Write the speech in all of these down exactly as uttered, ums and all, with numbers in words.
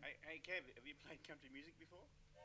Hey, hey, Kev, have you played country music before?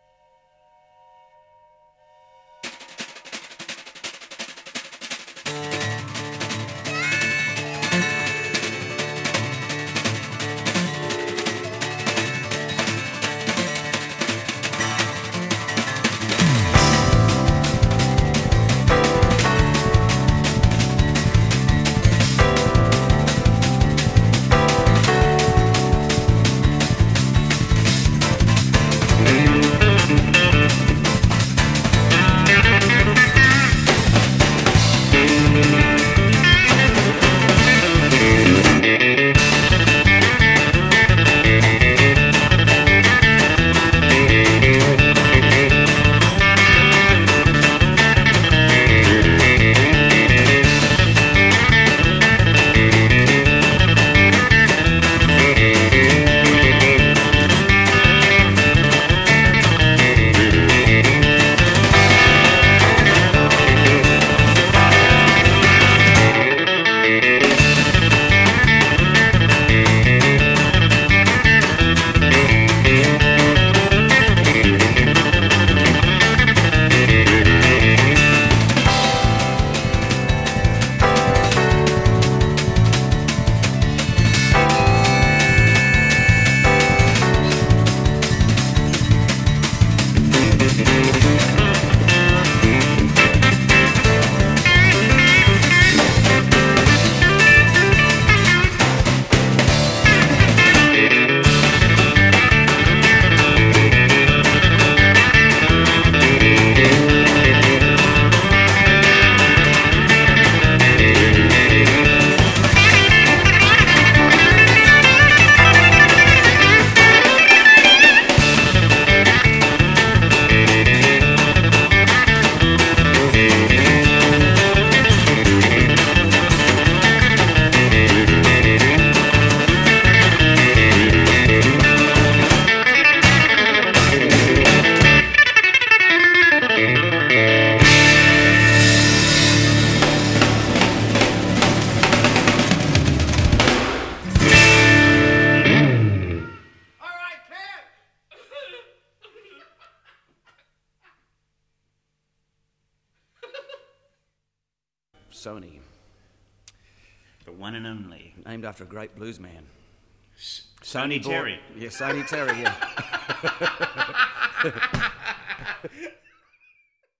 Sony, The one and only. named after a great blues man. S- Sonny Sonny Terry. Boy- Yeah, Sonny Terry, yeah.